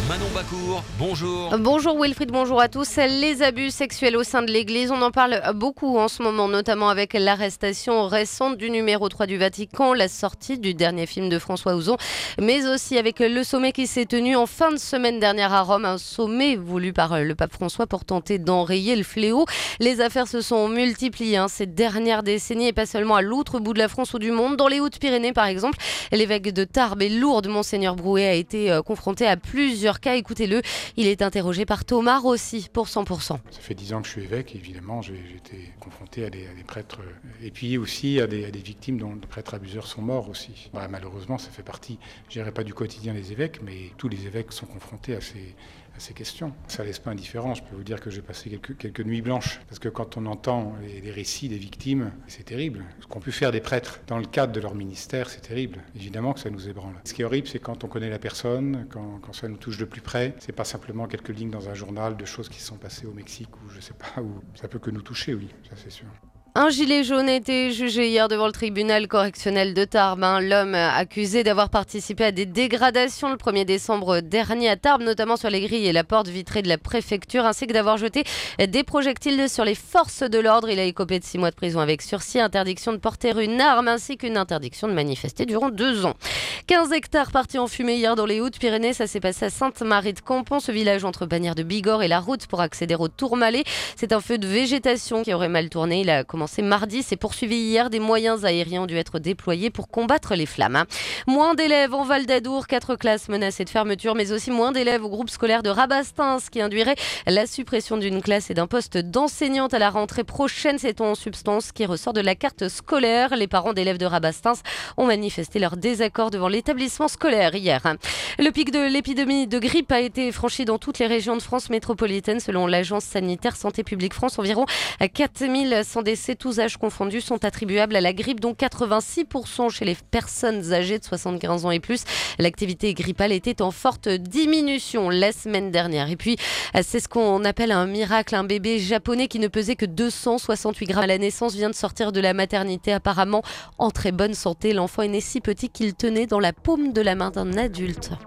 Manon Bacour, bonjour. Bonjour Wilfried, bonjour à tous. Les abus sexuels au sein de l'Église, on en parle beaucoup en ce moment, notamment avec l'arrestation récente du numéro 3 du Vatican, la sortie du dernier film de François Ozon, mais aussi avec le sommet qui s'est tenu en fin de semaine dernière à Rome, un sommet voulu par le pape François pour tenter d'enrayer le fléau. Les affaires se sont multipliées ces dernières décennies et pas seulement à l'autre bout de la France ou du monde. Dans les Hautes-Pyrénées par exemple, l'évêque de Tarbes et Lourdes, Monseigneur Brouet, a été confronté à plusieurs cas. Écoutez-le, il est interrogé par Thomas Rossi pour 100%. Ça fait 10 ans que je suis évêque, et évidemment j'ai été confronté à des prêtres et puis aussi à des victimes dont des prêtres abuseurs sont morts aussi. Malheureusement ça fait partie, je dirais pas du quotidien des évêques, mais tous les évêques sont confrontés à ces questions. Ça laisse pas indifférent, je peux vous dire que j'ai passé quelques nuits blanches, parce que quand on entend les récits des victimes, c'est terrible. Ce qu'ont pu faire des prêtres dans le cadre de leur ministère, c'est terrible. Évidemment que ça nous ébranle. Ce qui est horrible, c'est quand on connaît la personne, quand ça nous touche de plus près, c'est pas simplement quelques lignes dans un journal de choses qui se sont passées au Mexique ou je sais pas, où ça peut que nous toucher, oui, ça c'est sûr. Un gilet jaune a été jugé hier devant le tribunal correctionnel de Tarbes. L'homme accusé d'avoir participé à des dégradations le 1er décembre dernier à Tarbes, notamment sur les grilles et la porte vitrée de la préfecture, ainsi que d'avoir jeté des projectiles sur les forces de l'ordre. Il a écopé de 6 mois de prison avec sursis, interdiction de porter une arme, ainsi qu'une interdiction de manifester durant 2 ans. 15 hectares partis en fumée hier dans les Hautes-Pyrénées. Ça s'est passé à Sainte-Marie-de-Campon, ce village entre Bagnères de Bigorre et la route pour accéder au Tourmalet. C'est un feu de végétation qui aurait mal tourné. Il a commencé mardi, s'est poursuivi hier. Des moyens aériens ont dû être déployés pour combattre les flammes. Moins d'élèves en Val d'Adour, 4 classes menacées de fermeture, mais aussi moins d'élèves au groupe scolaire de Rabastens, ce qui induirait la suppression d'une classe et d'un poste d'enseignante à la rentrée prochaine. C'est en substance qui ressort de la carte scolaire. Les parents d'élèves de Rabastens ont manifesté leur désaccord devant l'établissement scolaire hier. Le pic de l'épidémie de grippe a été franchi dans toutes les régions de France métropolitaine. Selon l'agence sanitaire Santé publique France, environ 4100 décès, tous âges confondus, sont attribuables à la grippe, dont 86% chez les personnes âgées de 75 ans et plus. L'activité grippale était en forte diminution la semaine dernière. Et puis, c'est ce qu'on appelle un miracle. Un bébé japonais qui ne pesait que 268 grammes à la naissance vient de sortir de la maternité, apparemment en très bonne santé. L'enfant est né si petit qu'il tenait dans la paume de la main d'un adulte.